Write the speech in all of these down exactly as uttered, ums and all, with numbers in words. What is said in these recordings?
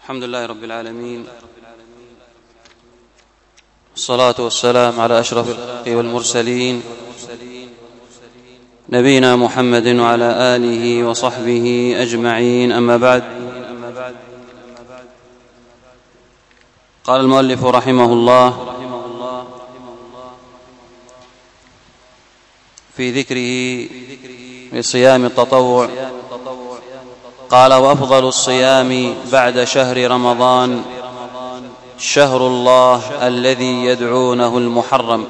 الحمد لله رب العالمين، والصلاة والسلام على أشرف الخلق والمرسلين نبينا محمد وعلى آله وصحبه أجمعين. أما بعد، قال المؤلف رحمه الله في ذكره لصيام التطوع، قال: وأفضل الصيام بعد شهر رمضان شهر الله الذي يدعونه المحرم.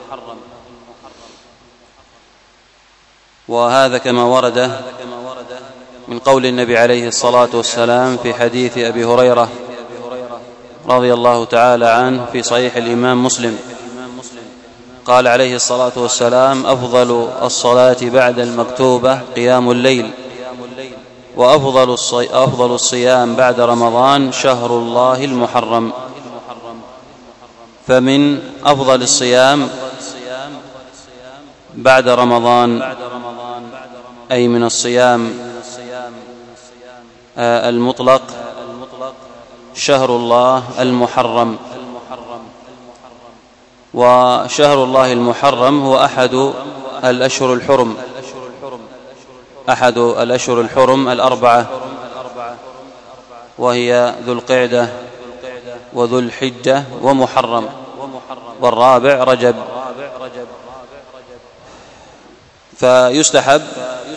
وهذا كما ورد من قول النبي عليه الصلاة والسلام في حديث أبي هريرة رضي الله تعالى عنه في صحيح الإمام مسلم، قال عليه الصلاة والسلام: أفضل الصلاة بعد المكتوبة قيام الليل، وأفضل أفضل الصيام بعد رمضان شهر الله المحرم. فمن أفضل الصيام بعد رمضان، أي من الصيام المطلق، شهر الله المحرم. وشهر الله المحرم هو أحد الأشهر الحرم أحد الأشهر الحرم الأربعة، وهي ذو القعدة وذو الحجة ومحرم، والرابع رجب. فيستحب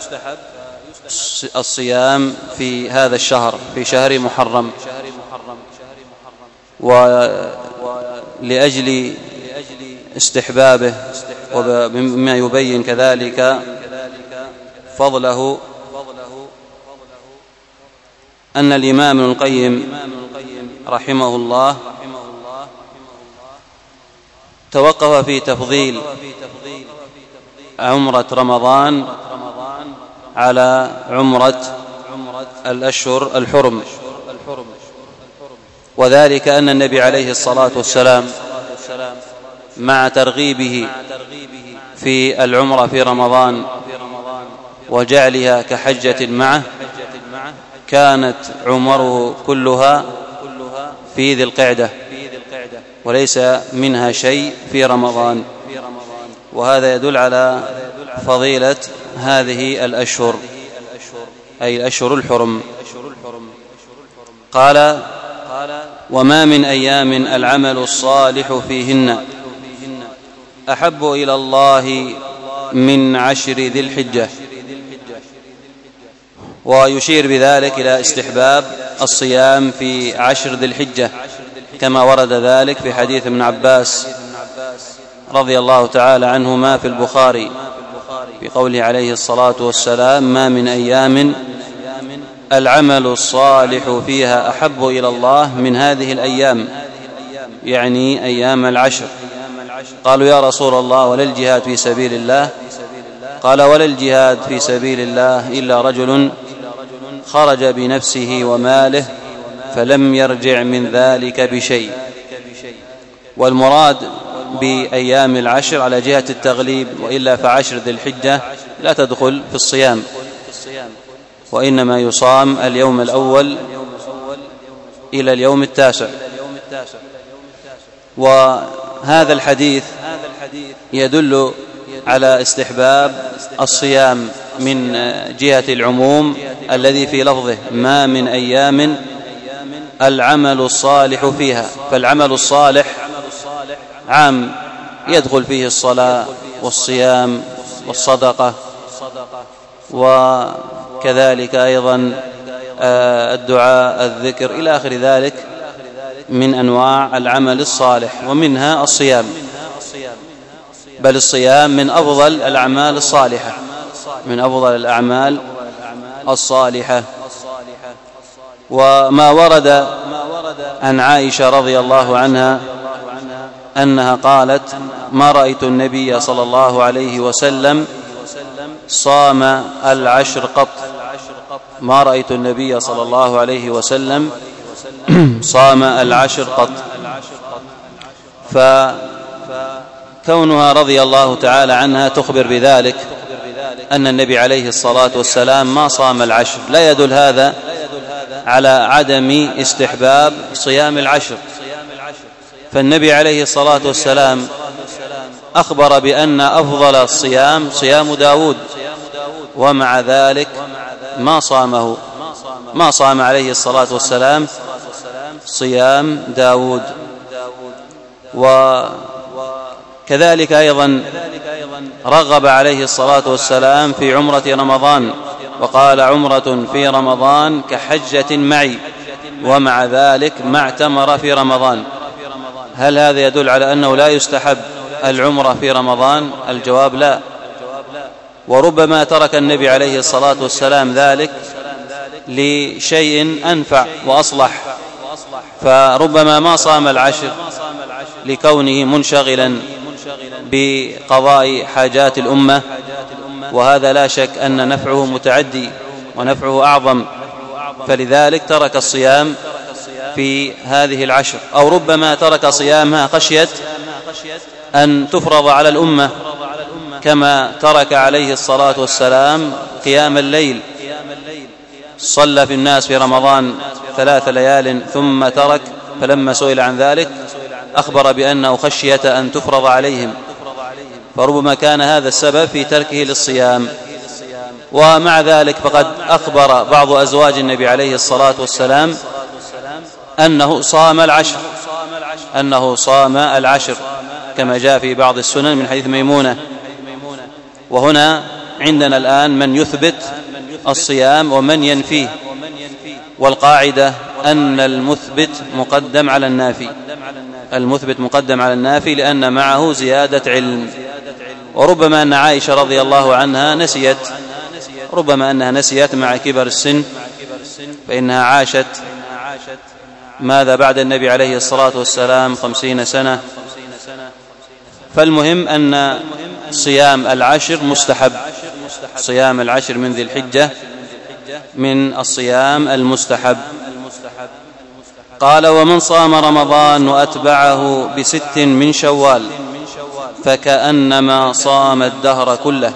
الصيام في هذا الشهر، في شهر محرم، ولأجل استحبابه ومما يبين كذلك فضله أن الإمام ابن القيم رحمه الله توقف في تفضيل عمرة رمضان على عمرة الأشهر الحرم، وذلك أن النبي عليه الصلاة والسلام مع ترغيبه في العمرة في رمضان وجعلها كحجة معه، كانت عمره كلها في ذي القعدة، وليس منها شيء في رمضان. وهذا يدل على فضيلة هذه الأشهر، أي الأشهر الحرم. قال: وما من أيام العمل الصالح فيهن أحب إلى الله من عشر ذي الحجة. ويشير بذلك إلى استحباب الصيام في عشر ذي الحجة، كما ورد ذلك في حديث ابن عباس رضي الله تعالى عنهما في البخاري في قوله عليه الصلاة والسلام: ما من أيام العمل الصالح فيها أحب إلى الله من هذه الأيام، يعني أيام العشر. قالوا: يا رسول الله، ولا الجهاد في سبيل الله؟ قال: ولا الجهاد في سبيل الله إلا رجل خرج بنفسه وماله فلم يرجع من ذلك بشيء. والمراد بأيام العشر على جهة التغليب، وإلا فعشر ذي الحجة لا تدخل في الصيام، وإنما يصام اليوم الأول إلى اليوم التاسع. وهذا الحديث يدل على استحباب الصيام من جهة العموم الذي في لفظه: ما من أيام العمل الصالح فيها. فالعمل الصالح عام، يدخل فيه الصلاة والصيام والصدقة، وكذلك أيضا الدعاء، الذكر، إلى آخر ذلك من أنواع العمل الصالح، ومنها الصيام. بل الصيام من أفضل الأعمال الصالحة، من أفضل الأعمال الصالحة. وما ورد عن عائشة رضي الله عنها أنها قالت: ما رأيت النبي صلى الله عليه وسلم صام العشر قط ما رأيت النبي صلى الله عليه وسلم صام العشر قط. فكونها رضي الله تعالى عنها تخبر بذلك أن النبي عليه الصلاة والسلام ما صام العشر لا يدل هذا على عدم استحباب صيام العشر، فالنبي عليه الصلاة والسلام أخبر بأن أفضل الصيام صيام داود، ومع ذلك ما صامه، ما صام عليه الصلاة والسلام صيام داود. وكذلك أيضا رغب عليه الصلاة والسلام في عمرة رمضان، وقال عمرة في رمضان كحجة معي، ومع ذلك ما اعتمر في رمضان. هل هذا يدل على أنه لا يستحب العمرة في رمضان؟ الجواب لا، وربما ترك النبي عليه الصلاة والسلام ذلك لشيء أنفع وأصلح، فربما ما صام العشر لكونه منشغلا بقضاء حاجات الأمة، وهذا لا شك أن نفعه متعدي ونفعه أعظم، فلذلك ترك الصيام في هذه العشر، أو ربما ترك صيامها خشية أن تفرض على الأمة، كما ترك عليه الصلاة والسلام قيام الليل، صلى في الناس في رمضان ثلاث ليال ثم ترك، فلما سئل عن ذلك أخبر بأنه خشية أن تفرض عليهم، فربما كان هذا السبب في تركه للصيام. ومع ذلك فقد أخبر بعض أزواج النبي عليه الصلاة والسلام أنه صام العشر أنه صام العشر كما جاء في بعض السنن من حديث ميمونة. وهنا عندنا الآن من يثبت الصيام ومن ينفيه، والقاعدة أن المثبت مقدم على النافي، المثبت مقدم على النافي لأن معه زيادة علم. وربما أن عائشة رضي الله عنها نسيت، ربما أنها نسيت مع كبر السن، فإنها عاشت ماذا بعد النبي عليه الصلاة والسلام خمسين سنة. فالمهم أن صيام العشر مستحب، صيام العشر من ذي الحجة من الصيام المستحب. قال: ومن صام رمضان وأتبعه بست من شوال فكأنما صام الدهر كله.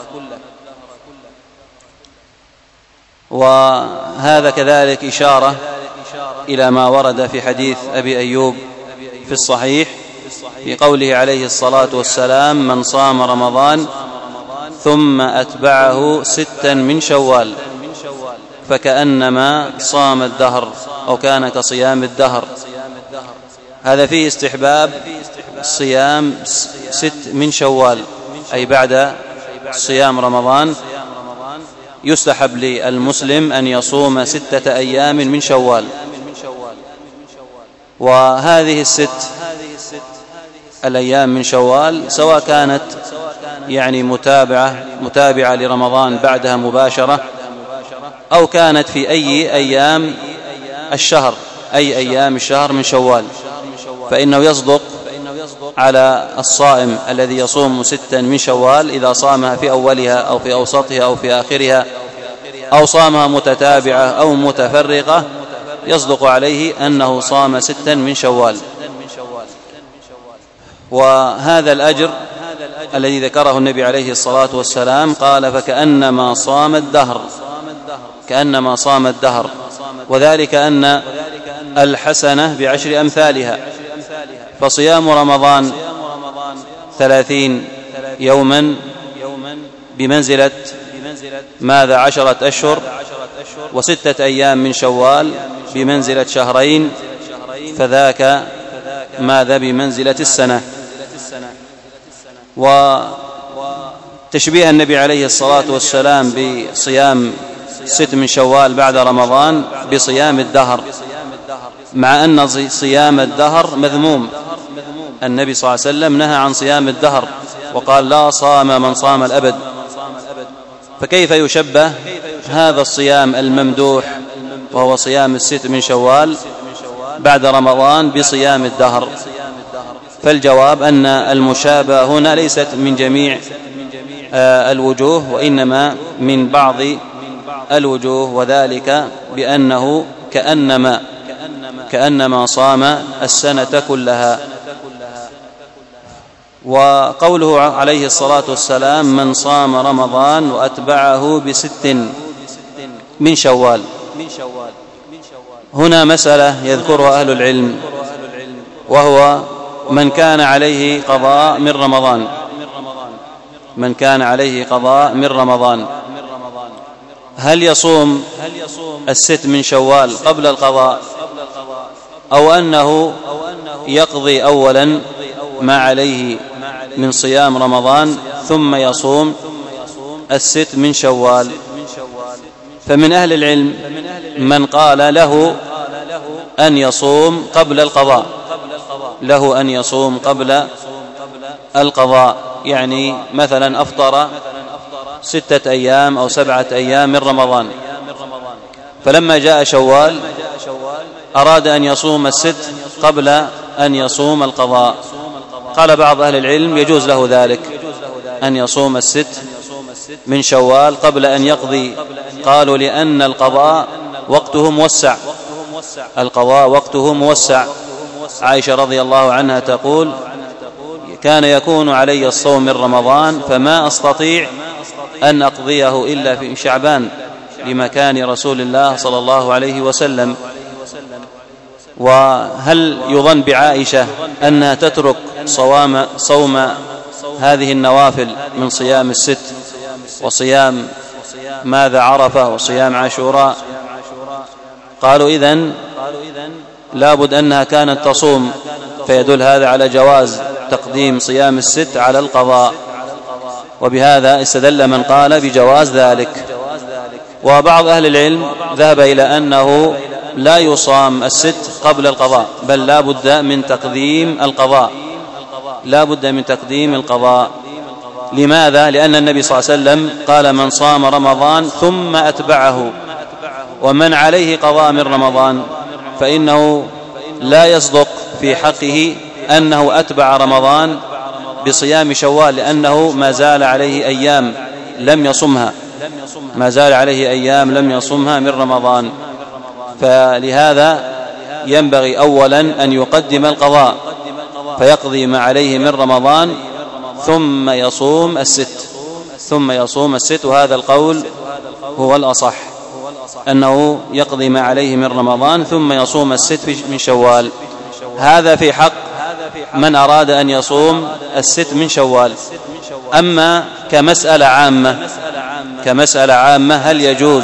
وهذا كذلك إشارة إلى ما ورد في حديث أبي أيوب في الصحيح في قوله عليه الصلاة والسلام: من صام رمضان ثم أتبعه ستا من شوال فكأنما صام الدهر أو كان كصيام الدهر. هذا فيه استحباب صيام ست من شوال، أي بعد صيام رمضان يستحب للمسلم أن يصوم ستة أيام من شوال. وهذه الست الأيام من شوال سواء كانت يعني متابعة متابعة لرمضان بعدها مباشرة، أو كانت في أي أيام الشهر، أي أيام الشهر من شوال، فإنه يصدق على الصائم الذي يصوم ستا من شوال إذا صامها في أولها أو في أوسطها أو في آخرها، أو صامها متتابعة أو متفرقة، يصدق عليه أنه صام ستا من شوال. وهذا الأجر الذي ذكره النبي عليه الصلاة والسلام قال: فكأنما صام الدهر، كأنما صام الدهر، وذلك أن الحسنة بعشر أمثالها، فصيام رمضان ثلاثين يوما بمنزلة ماذا عشرة أشهر، وستة أيام من شوال بمنزلة شهرين، فذاك ماذا بمنزلة السنة. وتشبيه النبي عليه الصلاة والسلام بصيام ست من شوال بعد رمضان بصيام الدهر، مع أن صيام الدهر مذموم. النبي صلى الله عليه وسلم نهى عن صيام الدهر وقال: لا صام من صام الأبد. فكيف يشبه هذا الصيام الممدوح وهو صيام الست من شوال بعد رمضان بصيام الدهر؟ فالجواب أن المشابهة هنا ليست من جميع الوجوه، وإنما من بعض الوجوه، وذلك بأنه كأنما كأنما صام السنة كلها. وقوله عليه الصلاة والسلام: من صام رمضان وأتبعه بست من شوال، هنا مسألة يذكرها أهل العلم، وهو من كان عليه قضاء من رمضان من كان عليه قضاء من رمضان هل يصوم الست من شوال قبل القضاء، أو أنه يقضي أولا ما عليه من صيام رمضان ثم يصوم الست من شوال؟ فمن أهل العلم من قال له أن يصوم قبل القضاء له أن يصوم قبل القضاء يعني مثلا أفطر ستة أيام أو سبعة أيام من رمضان، فلما جاء شوال أراد أن يصوم الست قبل أن يصوم القضاء. قال بعض أهل العلم يجوز له ذلك، أن يصوم الست من شوال قبل أن يقضي. قالوا لأن القضاء وقته موسع القضاء وقته موسع عائشة رضي الله عنها تقول: كان يكون علي الصوم من رمضان فما أستطيع أن أقضيه إلا في شعبان لمكان رسول الله صلى الله عليه وسلم. وهل يظن بعائشة أنها تترك صوام صوم هذه النوافل من صيام الست وصيام ماذا عرفة وصيام عاشوراء؟ قالوا إذن لابد أنها كانت تصوم، فيدل هذا على جواز تقديم صيام الست على القضاء، وبهذا استدل من قال بجواز ذلك. وبعض أهل العلم ذهب إلى أنه لا يصام الست قبل القضاء، بل لا بد من تقديم القضاء لا بد من تقديم القضاء. لماذا؟ لأن النبي صلى الله عليه وسلم قال: من صام رمضان ثم أتبعه. ومن عليه قضاء من رمضان فإنه لا يصدق في حقه أنه أتبع رمضان بصيام شوال، لأنه ما زال عليه أيام لم يصمها ما زال عليه أيام لم يصمها من رمضان. فلهذا ينبغي أولا أن يقدم القضاء فيقضي ما عليه من رمضان ثم يصوم الست ثم يصوم الست وهذا القول هو الأصح، أنه يقضي ما عليه من رمضان ثم يصوم الست من شوال. هذا في حق من أراد أن يصوم الست من شوال. أما كمسألة عامة كمسألة عامة هل يجوز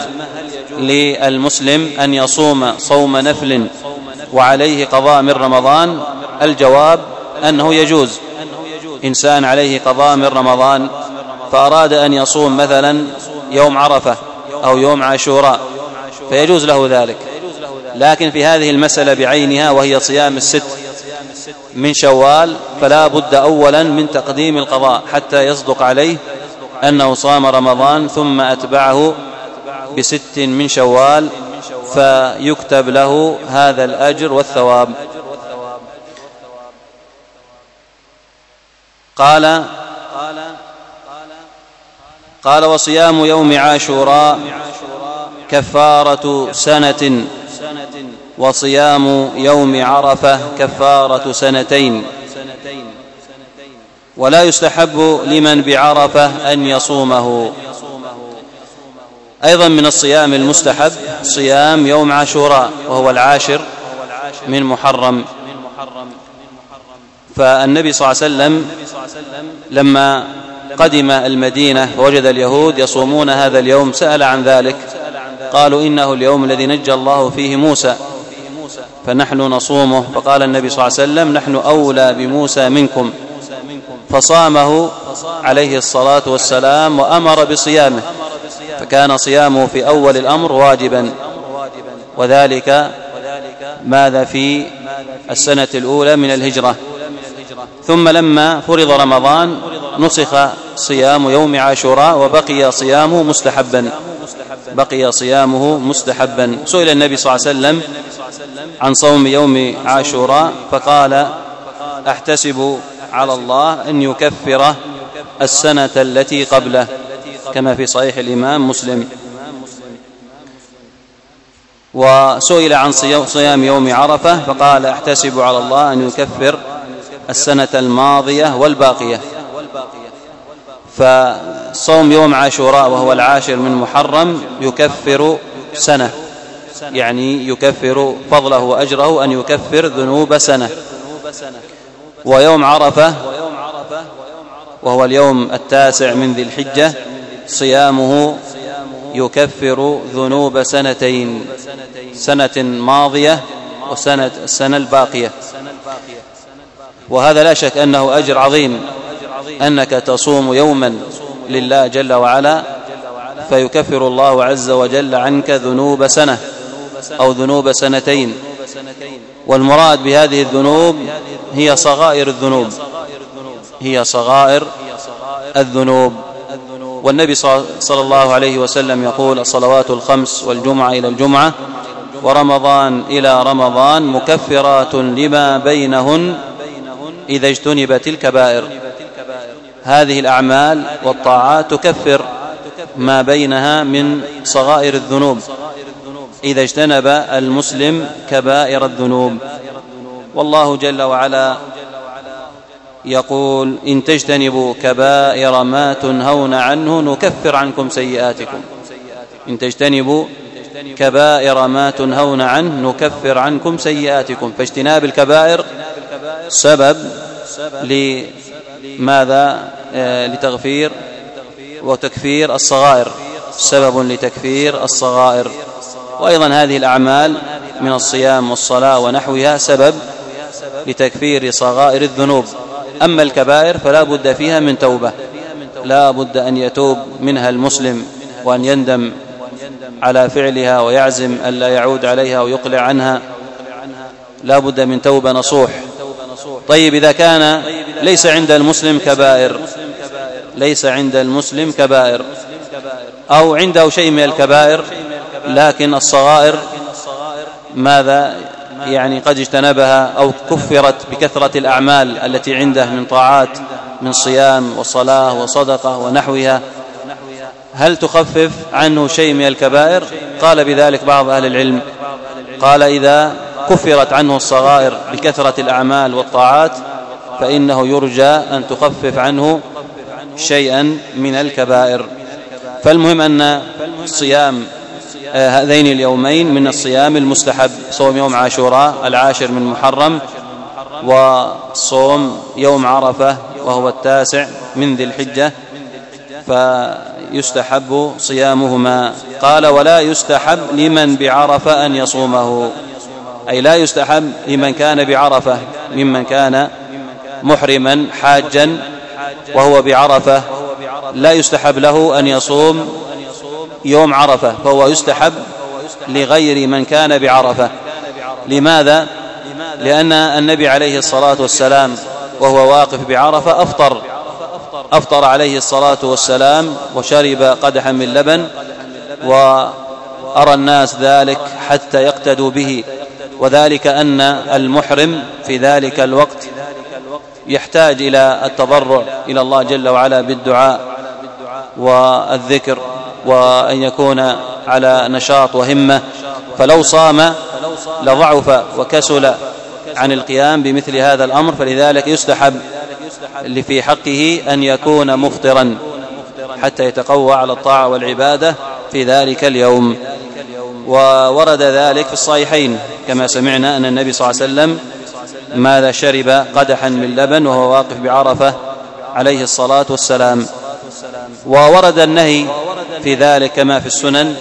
للمسلم أن يصوم صوم نفل وعليه قضاء من رمضان؟ الجواب أنه يجوز. إنسان عليه قضاء من رمضان فأراد أن يصوم مثلا يوم عرفة أو يوم عاشوراء فيجوز له ذلك، لكن في هذه المسألة بعينها وهي صيام الست من شوال فلا بد أولا من تقديم القضاء حتى يصدق عليه أنه صام رمضان ثم أتبعه بست من شوال فيكتب له هذا الأجر والثواب. قال قال وصيام يوم عاشوراء كفارة سنة، وصيام يوم عرفة كفارة سنتين. ولا يستحب لمن بعرفة أن يصومه. أيضا من الصيام المستحب صيام يوم عاشوراء وهو العاشر من محرم. فالنبي صلى الله عليه وسلم لما قدم المدينة ووجد اليهود يصومون هذا اليوم سأل عن ذلك، قالوا: إنه اليوم الذي نجى الله فيه موسى فنحن نصومه. فقال النبي صلى الله عليه وسلم: نحن أولى بموسى منكم، فصامه عليه الصلاة والسلام وأمر بصيامه، فكان صيامه في أول الأمر واجبا، وذلك ماذا في السنة الأولى من الهجرة. ثم لما فرض رمضان نسخ صيام يوم عاشوراء وبقي صيامه مستحبا بقي صيامه مستحبا. سئل النبي صلى الله عليه وسلم عن صوم يوم عاشوراء فقال: أحتسب على الله أن يكفر السنة التي قبله، كما في صحيح الإمام مسلم. وسئل عن صيام يوم عرفة فقال: أحتسب على الله أن يكفر السنة الماضية والباقية. فصوم يوم عاشوراء وهو العاشر من محرم يكفر سنة يعني يكفر فضله وأجره أن يكفر ذنوب سنة. ويوم عرفة وهو اليوم التاسع من ذي الحجة صيامه يكفر ذنوب سنتين، سنة ماضية وسنة السنة الباقية. وهذا لا شك أنه أجر عظيم، أنك تصوم يوما لله جل وعلا فيكفر الله عز وجل عنك ذنوب سنة أو ذنوب سنتين. والمراد بهذه الذنوب هي صغائر الذنوب، هي صغائر الذنوب. والنبي صلى الله عليه وسلم يقول: الصلوات الخمس والجمعة إلى الجمعة ورمضان إلى رمضان مكفرات لما بينهن إذا اجتنبت الكبائر. هذه الأعمال والطاعات تكفر ما بينها من صغائر الذنوب إذا اجتنب المسلم كبائر الذنوب. والله جل وعلا يقول: إن تجتنبوا كبائر ما تنهون عنه نكفر عنكم سيئاتكم. إن تجتنبوا كبائر ما تنهون عنه نكفر عنكم سيئاتكم. فاجتناب الكبائر سبب لماذا؟ لتغفير وتكفير الصغائر، سبب لتكفير الصغائر. وأيضا هذه الأعمال من الصيام والصلاة ونحوها سبب لتكفير صغائر الذنوب. أما الكبائر فلا بد فيها من توبة، لا بد أن يتوب منها المسلم وأن يندم على فعلها ويعزم ألا يعود عليها ويقلع عنها، لا بد من توبة نصوح. طيب، إذا كان ليس عند المسلم كبائر، ليس عند المسلم كبائر أو عنده شيء من الكبائر لكن الصغائر ماذا يعني قد اجتنبها أو كفرت بكثرة الأعمال التي عنده من طاعات من صيام وصلاة وصدقة ونحوها، هل تخفف عنه شيء من الكبائر؟ قال بذلك بعض أهل العلم، قال: إذا كفرت عنه الصغائر بكثرة الأعمال والطاعات فإنه يرجى أن تخفف عنه شيئا من الكبائر. فالمهم أن صيام هذين اليومين من الصيام المستحب، صوم يوم عاشوراء العاشر من محرم وصوم يوم عرفة وهو التاسع من ذي الحجة، فيستحب صيامهما. قال: ولا يستحب لمن بعرفة أن يصومه، أي لا يستحب لمن كان بعرفة ممن كان محرما حاجا وهو بعرفة، لا يستحب له أن يصوم يوم عرفة، فهو يستحب لغير من كان بعرفة. لماذا؟ لأن النبي عليه الصلاة والسلام وهو واقف بعرفة أفطر أفطر عليه الصلاة والسلام وشرب قدحا من لبن، وأرى الناس ذلك حتى يقتدوا به، وذلك أن المحرم في ذلك الوقت يحتاج إلى التضرع إلى الله جل وعلا بالدعاء والذكر، وأن يكون على نشاط وهمة، فلو صام لضعف وكسل عن القيام بمثل هذا الأمر. فلذلك يستحب في حقه أن يكون مفطرا حتى يتقوى على الطاعة والعبادة في ذلك اليوم. وورد ذلك في الصحيحين كما سمعنا أن النبي صلى الله عليه وسلم ماذا شرب قدحا من لبن وهو واقف بعرفة عليه الصلاة والسلام. وورد النهي في ذلك كما في السنن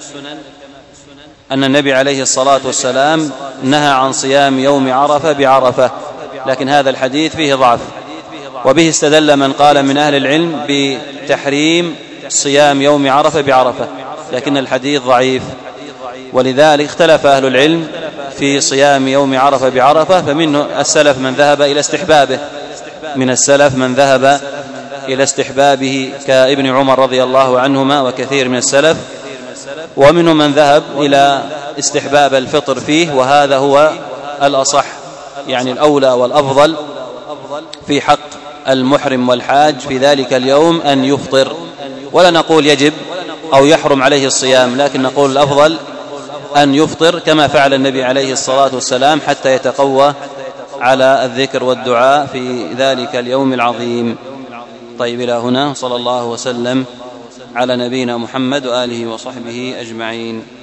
أن النبي عليه الصلاة والسلام نهى عن صيام يوم عرفة بعرفة، لكن هذا الحديث فيه ضعف، وبه استدل من قال من أهل العلم بتحريم صيام يوم عرفة بعرفة، لكن الحديث ضعيف. ولذلك اختلف أهل العلم في صيام يوم عرفة بعرفة، فمنه السلف من ذهب إلى استحبابه، من السلف من ذهب إلى استحبابه كابن عمر رضي الله عنهما وكثير من السلف، ومنهم من ذهب إلى استحباب الفطر فيه، وهذا هو الأصح، يعني الأولى والأفضل في حق المحرم والحاج في ذلك اليوم أن يفطر. ولا نقول يجب أو يحرم عليه الصيام، لكن نقول الأفضل أن يفطر كما فعل النبي عليه الصلاة والسلام حتى يتقوى على الذكر والدعاء في ذلك اليوم العظيم. طيب، إلى هنا صلى الله وسلم على نبينا محمد وآله وصحبه أجمعين.